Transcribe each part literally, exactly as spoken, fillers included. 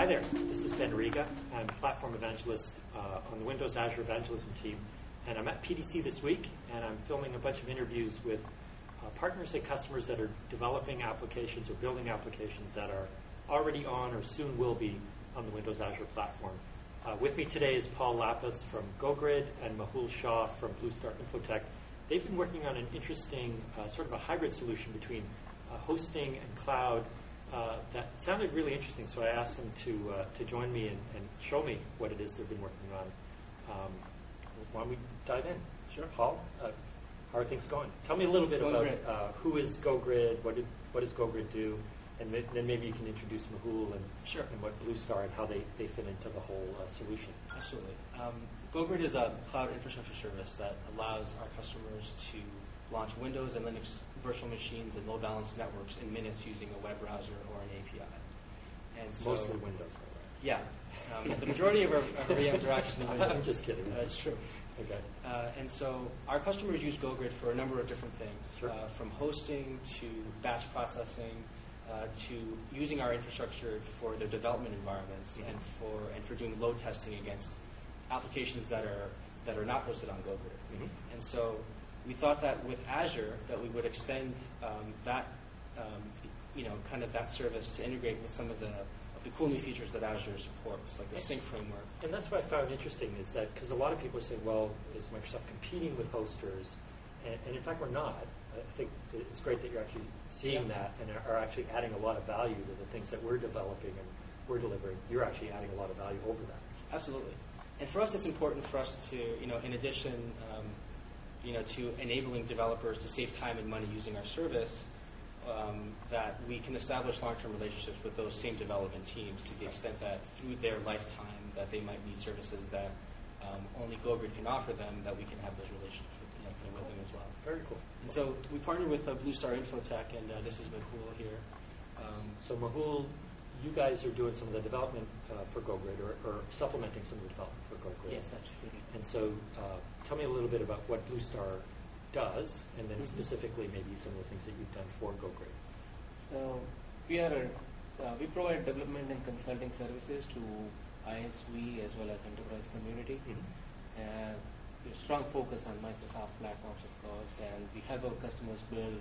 there, this is Ben Riga. I'm Platform Evangelist uh, on the Windows Azure Evangelism team, and I'm at P D C this week, and I'm filming a bunch of interviews with uh, partners and customers that are developing applications or building applications that are already on or soon will be on the Windows Azure platform. Uh, with me today is Paul Lapis from GoGrid and Mehul Shah from Blue Star Infotech. They've been working on an interesting uh, sort of a hybrid solution between uh, hosting and cloud uh, that sounded really interesting. So I asked them to uh, to join me and, and show me what it is they've been working on. Um, why don't we dive in? Sure. Paul, uh, how are things going? Tell me a little bit Going about uh, who is GoGrid, what, did, what does GoGrid do, and ma- then maybe you can introduce Mehul and, Sure. and what Blue Star and how they, they fit into the whole uh, solution. Absolutely. Um, GoGrid is a cloud infrastructure service that allows our customers to launch Windows and Linux virtual machines and load balance networks in minutes using a web browser or an A P I. And so, Mostly Windows, though, right? Yeah. Um, the majority of our, of our V Ms are actually Windows. I'm just kidding. Uh, it's true. Okay. Uh, and so our customers use GoGrid for a number of different things, Sure. uh, from hosting to batch processing, Uh, to using our infrastructure for their development environments mm-hmm. and for and for doing load testing against applications that are that are not hosted on GoGrid. Mm-hmm. And so we thought that with Azure that we would extend um, that um, you know kind of that service to integrate with some of the of the cool new features that Azure supports, like the sync framework. And that's what I found interesting is that because a lot of people say, well, is Microsoft competing with hosters? And, and in fact, we're not. I think it's great that you're actually seeing Yeah. that and are actually adding a lot of value to the things that we're developing and we're delivering. You're actually adding a lot of value over that. Absolutely. And for us, it's important for us to, you know, in addition, um, you know, to enabling developers to save time and money using our service, um, that we can establish long-term relationships with those same development teams to the extent that through their lifetime that they might need services that um, only GoGrid can offer them, that we can have those relationships with, you know, kind of with them as well. Very cool. And so we partnered with uh, Blue Star Infotech, and uh, this is Mehul here. Um, So Mehul, you guys are doing some of the development uh, for GoGrid or, or supplementing some of the development for GoGrid. yes, absolutely. And so uh, tell me a little bit about what Blue Star does and then Mm-hmm. specifically maybe some of the things that you've done for GoGrid. So we are a, uh, we provide development and consulting services to I S V as well as enterprise community. Mm-hmm. Uh, we have strong focus on Microsoft platforms, of course, and we help our customers build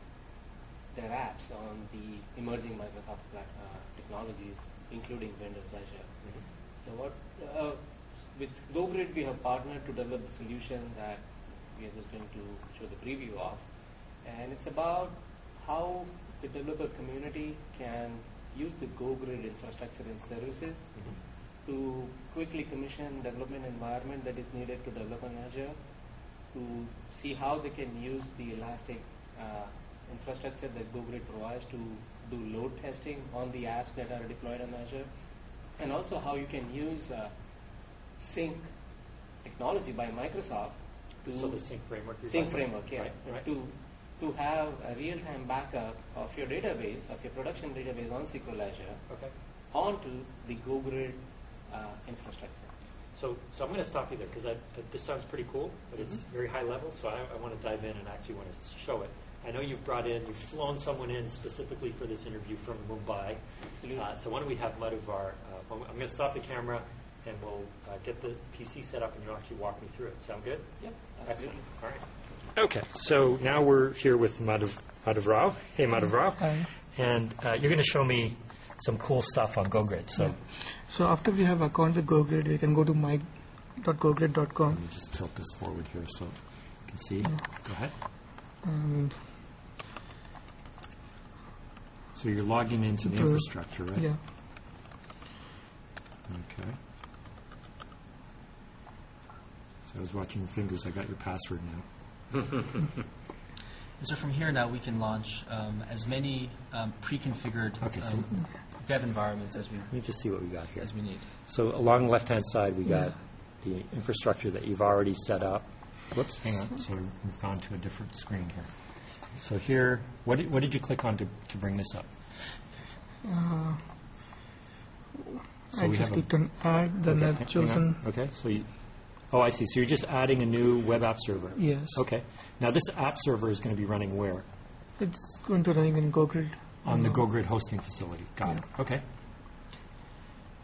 their apps on the emerging Microsoft plat- uh, technologies, including Windows Azure. Mm-hmm. So what uh, with GoGrid, we have partnered to develop the solution that we are just going to show the preview of, and it's about how the developer community can use the GoGrid infrastructure and services Mm-hmm. to quickly commission development environment that is needed to develop on Azure, to see how they can use the Elastic uh, infrastructure that GoGrid provides to do load testing on the apps that are deployed on Azure, and also how you can use uh, Sync technology by Microsoft to So the sync framework. you're Sync talking about. framework, yeah, Right, right. to to have a real-time backup of your database, of your production database on S Q L Azure Okay. onto the GoGrid uh, infrastructure. So, so I'm going to stop you there because this sounds pretty cool, but it's Mm-hmm. very high level. So I, I want to dive in and actually want to show it. I know you've brought in, you've flown someone in specifically for this interview from Mumbai. Absolutely. Uh, so why don't we have Madhuvar? Uh, I'm going to stop the camera and we'll uh, get the P C set up and you'll actually walk me through it. Sound good? Yep, Excellent. absolutely. All right. Okay, so now we're here with Madhav, Madhavrao. Hey, Madhavrao. Hi. And uh, you're going to show me some cool stuff on GoGrid. So. So after we have account with GoGrid, we can go to my dot gogrid dot com. Let me just tilt this forward here so you can see. Go ahead. And So you're logging into the To- infrastructure, right? yeah, Okay. So I was watching your fingers. I got your password now. And so from here now we can launch um, as many um, pre-configured Okay, so- um, dev environments as we Let me just see what we got here. as we need. So along the left-hand side, we got the infrastructure that you've already set up. Whoops, hang on. So we've gone to a different screen here. So here, what did, what did you click on to, to bring this up? uh, So I we just have a- clicked on add, then Okay, I've hang chosen on. Okay, so you, oh, I see. So you're just adding a new web app server. yes. Okay. Now this app server is going to be running where? It's going to run in GoGrid. On the Uh, GoGrid hosting facility. Got it. Okay.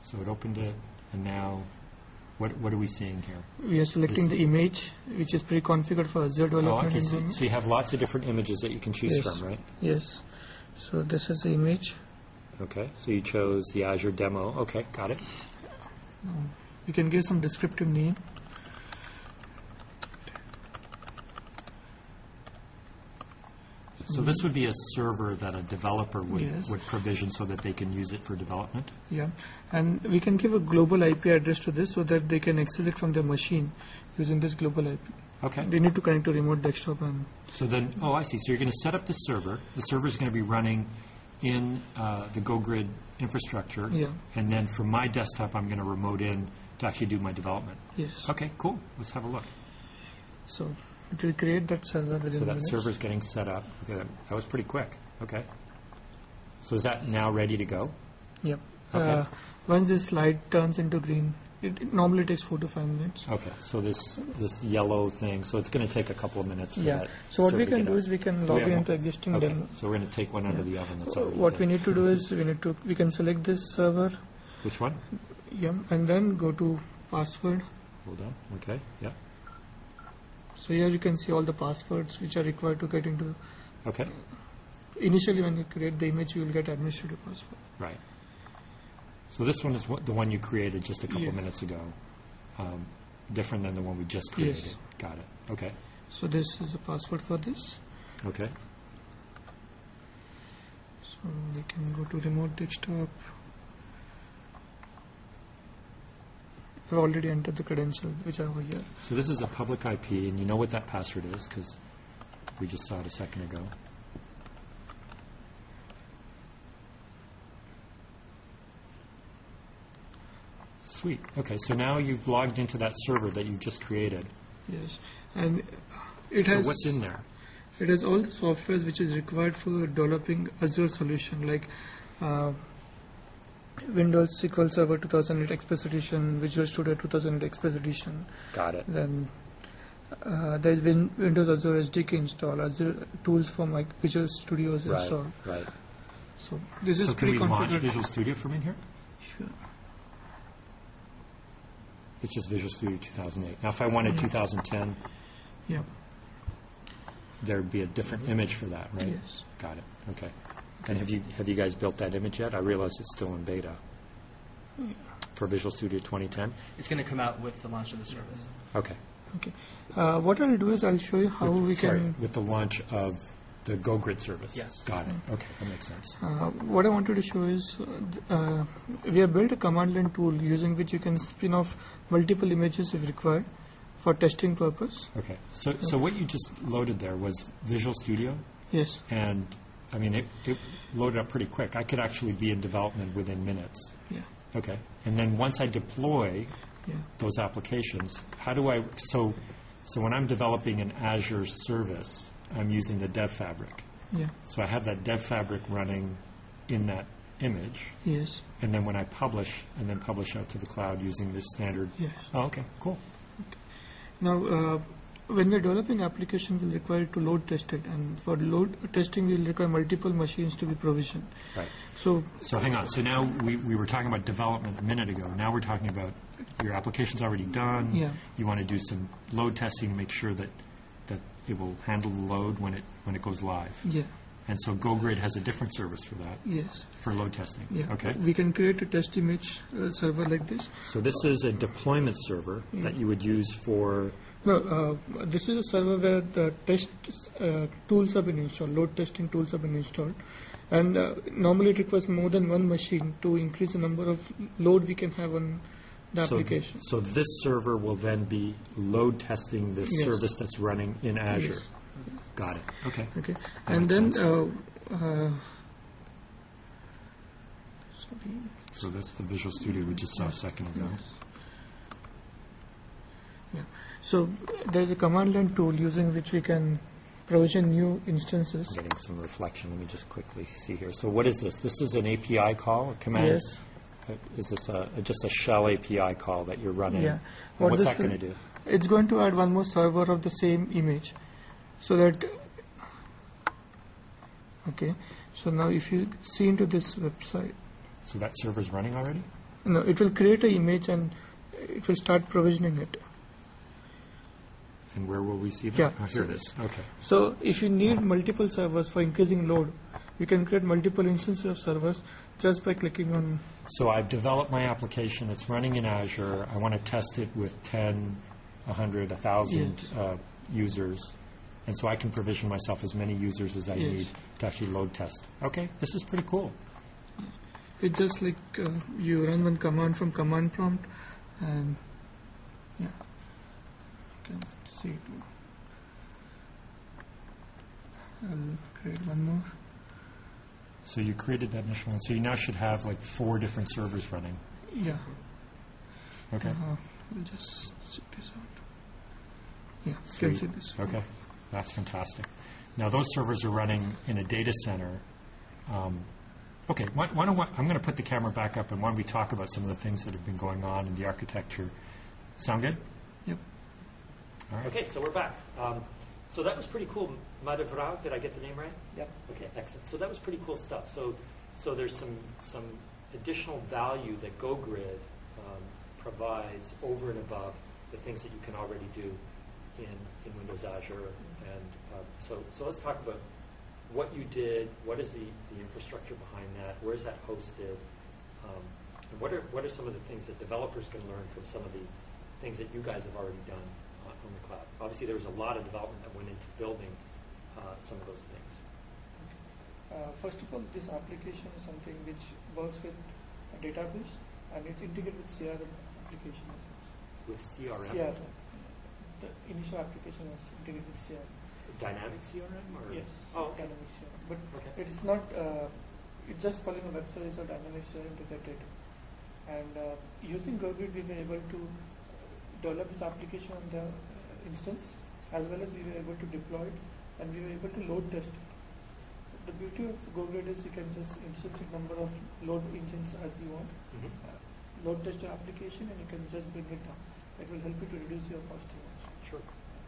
So it opened it, and now, what what are we seeing here? We are selecting This- the image, which is pre-configured for Azure Oh, development okay. So, environment. so you have lots of different images that you can choose Yes. from, right? Yes. So this is the image. Okay. So you chose the Azure demo. Okay, got it. You can give some descriptive name. So this would be a server that a developer would, Yes. would provision so that they can use it for development. Yeah, and we can give a global I P address to this so that they can access it from their machine using this global I P. Okay. They need to connect to remote desktop and So then, oh, I see. So you're going to set up this server. The server is going to be running in uh, the GoGrid infrastructure. Yeah. And then from my desktop, I'm going to remote in to actually do my development. yes. Okay, cool. Let's have a look. So it will create that server within So that minutes. server's getting set up. Okay, that, that was pretty quick. Okay. So is that now ready to go? Yep. Okay. Uh, once this light turns into green, it, it normally takes four to five minutes. Okay. So this this yellow thing. So it's going to take a couple of minutes for Yeah. that. So what server we to can get do up. is we can Do log we have in one? into existing Okay. demo. So we're going to take one out of the oven. That's Uh, already What we there. need to do is we need to we can select this server, Which one? yeah, and then go to password. Hold on. Okay. Yeah. So here you can see all the passwords which are required to get into. Okay. Initially, when you create the image, you will get administrative password. Right. So this one is what, the one you created just a couple Yeah. of minutes ago. Um, different than the one we just created. Yes. Got it. Okay. So this is the password for this. Okay. So we can go to remote desktop. I've already entered the credentials which are over here. So this is a public I P, and you know what that password is because we just saw it a second ago. Sweet. Okay, so now you've logged into that server that you just created. Yes, and it So has what's in there? it has all the softwares which is required for developing Azure solution like uh, Windows S Q L Server two thousand eight Express Edition, Visual Studio two thousand eight Express Edition. Got it. Then uh, there is Win- Windows Azure S D K install, Azure tools for my Visual Studios Right. install. Right. So this is So can we launch pre-configured. Visual Studio from in here? Sure. It's just Visual Studio two thousand eight. Now, if I wanted two thousand ten, Yeah. there'd be a different image for that, right? Yes. Got it. Okay. And have you have you guys built that image yet? I realize it's still in beta for Visual Studio twenty ten. It's going to come out with the launch of the service. Okay. Okay. Uh, what I'll do is I'll show you how we Sorry, can. with the launch of the GoGrid service. Yes. Got it. Okay, that makes sense. Uh, what I wanted to show is uh, th- uh, we have built a command line tool using which you can spin off multiple images if required for testing purpose. Okay. So so what you just loaded there was Visual Studio, Yes. and I mean it, it loaded up pretty quick. I could actually be in development within minutes. Yeah. Okay. And then once I deploy Yeah. those applications, how do I, so, so when I'm developing an Azure service, I'm using the Dev Fabric. Yeah. So I have that Dev Fabric running in that image, Yes. and then when I publish, and then publish out to the cloud using this standard. Yes. Oh, okay, cool. Now, uh, when we're developing application, we'll require to load test it, and for load testing, we'll require multiple machines to be provisioned. Right. So, So hang on. So now we, we were talking about development a minute ago. Now we're talking about your application's already done. Yeah. You want to do some load testing to make sure that, that it will handle the load when it when it goes live. yeah. And so GoGrid has a different service for that, Yes. for load testing. Yeah. Okay. We can create a test image uh, server like this. So this is a deployment server Yeah. that you would use for. No, uh, this is a server where the test uh, tools have been installed, load testing tools have been installed. And uh, normally it requires more than one machine to increase the number of load we can have on the so, application. So this server will then be load testing this Yes. service that's running in Azure. Yes. Got it. Okay. Okay. That And makes then, sense. uh, uh, sorry. So that's the Visual Studio we just saw a second ago. Yes. Yeah. So there's a command line tool using which we can provision new instances. I'm getting some reflection. Let me just quickly see here. So what is this? This is an A P I call, a command? Yes. Uh, Is this a, just a shell A P I call that you're running? Yeah. And What what's this that going to will- do? It's going to add one more server of the same image, so that. Okay. So now, if you see into this website, So that server's running already? No, it will create an image and it will start provisioning it. And where will we see that? Yeah, Oh, here it is. Okay. So if you need multiple servers for increasing load, you can create multiple instances of servers just by clicking on. So I've developed my application. It's running in Azure. I want to test it with ten, one hundred, one thousand Yes. uh, users. And so I can provision myself as many users as I Yes. need to actually load test. Okay, this is pretty cool. It's just like uh, you run one command from command prompt, and yeah, you can see it. I'll create one more. So you created that initial one. So you now should have like four different servers running. Yeah. Okay. Uh, we'll just check this out. Yeah, you Sweet. can see this. Okay, that's fantastic. Now those servers are running in a data center. Um, okay, why, why don't we, I'm going to put the camera back up, and why don't we talk about some of the things that have been going on in the architecture. Sound good? Yep. All right. Okay, so we're back. Um, so that was pretty cool. Madhavrao, did I get the name right? Yep. Okay, excellent. So that was pretty cool stuff. So, so there's some some additional value that GoGrid um, provides over and above the things that you can already do in, in Windows Azure. And uh, so, so let's talk about what you did. What is the, the infrastructure behind that? Where is that hosted? Um, and what are what are some of the things that developers can learn from some of the things that you guys have already done on, on the cloud? Obviously, there was a lot of development that went into building uh, some of those things. Uh, first of all, this application is something which works with a database and it's integrated with C R M application. With C R M? C R M. The initial application was integrated with C R M. Dynamic C R M? Or? Yes, Oh, okay. dynamic C R M. But Okay. it is not, uh, it's just calling a web service or dynamic C R M to get data. And uh, using GoGrid, we were able to develop this application on the uh, instance, as well as we were able to deploy it, and we were able to load test it. The beauty of GoGrid is you can just insert a number of load engines as you want, Mhm. uh, load test your application, and you can just bring it down. It will help you to reduce your costing also. Sure.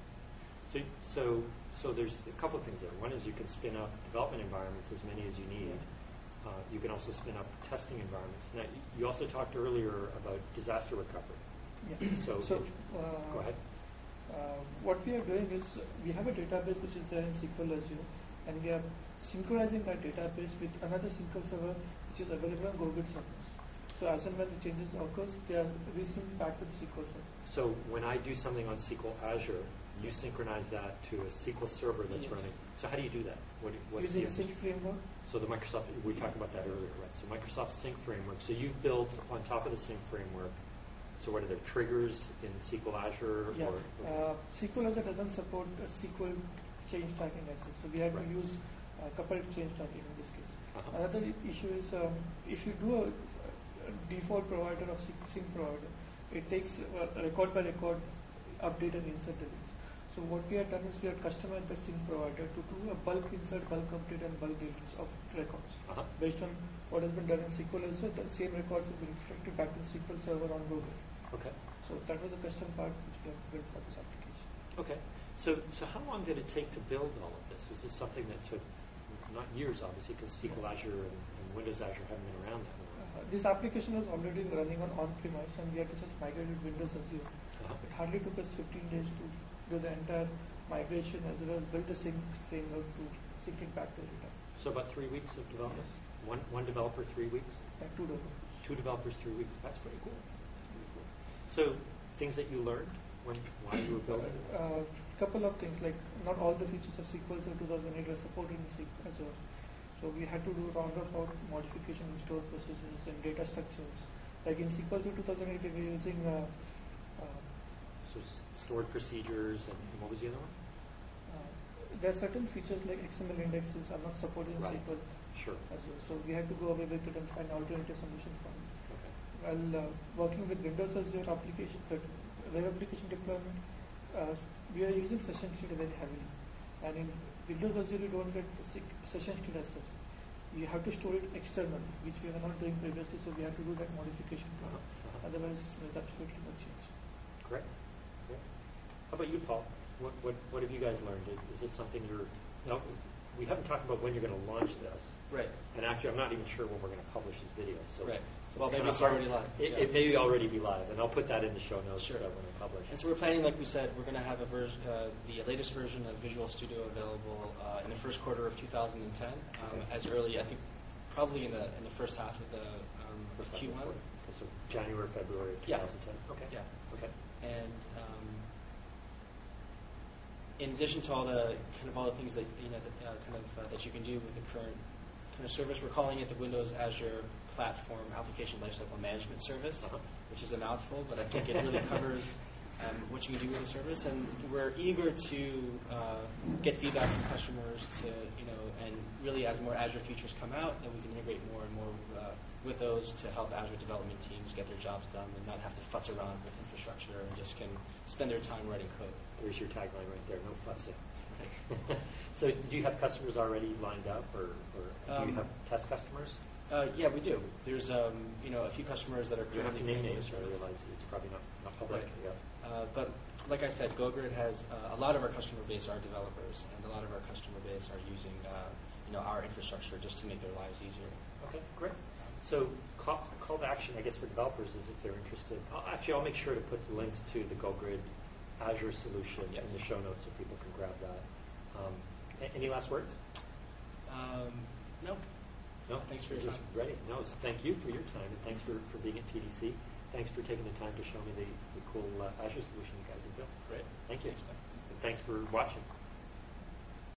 So, so, so there's a couple of things there. One is you can spin up development environments, as many as you need. Uh, you can also spin up testing environments. Now, y- you also talked earlier about disaster recovery. Yeah. So, So, if- uh, go ahead. Uh, what we are doing is uh, we have a database which is there in S Q L Azure, and we are synchronizing that database with another S Q L server which is available on GoGrid servers. So as and when the changes occurs, they are resynced back to the S Q L server. So when I do something on S Q L Azure, you synchronize that to a S Q L server that's Yes. running. So how do you do that? What, what's Using the Sync framework. So the Microsoft, we talked about that earlier, right? So Microsoft Sync framework. So you've built on top of the Sync framework. So what are there, triggers in S Q L Azure? Yeah. Or, Uh, S Q L Azure doesn't support a S Q L change tracking as such, so we have Right. to use uh, coupled change tracking in this case. Uh-huh. Another i- issue is um, if you do a, a default provider of sync, sync provider, it takes uh, record by record update and insert the links. So what we have done is we have customized the sync provider to do a bulk insert, bulk update, and bulk deletes of records. Uh-huh. Based on what has been done in S Q L Azure, the same records will be reflected back in S Q L Server on Google. Okay. So that was a custom part which we have built for this application. Okay. So, so how long did it take to build all of this? Is this something that took not years, obviously, because S Q L Azure and, and Windows Azure haven't been around that long? Uh, this application was already running on on-premise, and we had to just migrate it Windows Azure. Uh-huh. It hardly took us fifteen days to do the entire migration as well as build the sync framework to sync it back to data. So about three weeks of development? Yes. One, one developer, three weeks? Like two developers. Two developers, three weeks. That's pretty cool. That's pretty cool. So things that you learned when while you were building? A uh, couple of things, like not all the features of S Q L Server two thousand eight were supported in S Q L Azure. So we had to do roundabout modification in store procedures and data structures. Like in S Q L Server two thousand eight, we were using uh, uh, So s- stored procedures, and, and what was the other one? uh, there are certain features like X M L indexes are not supported in Right. S Q L Sure. Azure. So we had to go away with it and find alternative solution for it. Okay. While uh, working with Windows Azure application, the web application deployment, uh, we are using session state very heavily. And in Windows Azure, you don't get sick session state as such. You have to store it externally, which we were not doing previously, so we had to do that modification. Uh-huh. Uh-huh. Otherwise, there's absolutely no change. Great. Great. How about you, Paul? What, what, what have you guys learned? Is, is this something you're... Now, we haven't talked about when you're going to launch this. Right. And actually, I'm not even sure when we're going to publish this video. So Right. Well, It's maybe kinda it's hard- already live. It, Yeah. it may already be live, and I'll put that in the show notes Sure. uh, when I publish. And so we're planning, like we said, we're going to have a version, uh, the latest version of Visual Studio available uh, in the first quarter of two thousand ten, um, Okay. as early, I think, probably in the in the first half of the um, First half Q of one. the quarter. Okay, so January, February of Yeah. twenty ten. Okay. Yeah. Okay. And um, in addition to all the kind of all the things that you know that, uh, kind of uh, that you can do with the current kind of service, we're calling it the Windows Azure Platform Application Lifecycle Management Service, Uh-huh. which is a mouthful, but I think it really covers um, what you can do with the service. And we're eager to uh, get feedback from customers to you know, and really as more Azure features come out, then we can integrate more and more uh, with those to help Azure development teams get their jobs done and not have to futz around with infrastructure and just can spend their time writing code. There's your tagline right there, no fussing. So do you have customers already lined up, or, or do you Um, have test customers? Uh, yeah, we do. There's um, you know a few customers that are You don't have to currently name using names, the I service. realize it's probably not, not public. Right. Yeah. Uh, but like I said, GoGrid has uh, a lot of our customer base are developers, and a lot of our customer base are using uh, you know our infrastructure just to make their lives easier. Okay, great. So call, call to action, I guess, for developers is if they're interested. I'll, actually, I'll make sure to put the links to the GoGrid Azure solution Yes. in the show notes so people can grab that. Um, a- any last words? Um, no, No, Thanks for your Just time. Ready. No, so thank you for your time, and thanks for, for being at P D C. Thanks for taking the time to show me the, the cool uh, Azure solution you guys have built. great. Thank you. Thanks, man. And thanks for watching.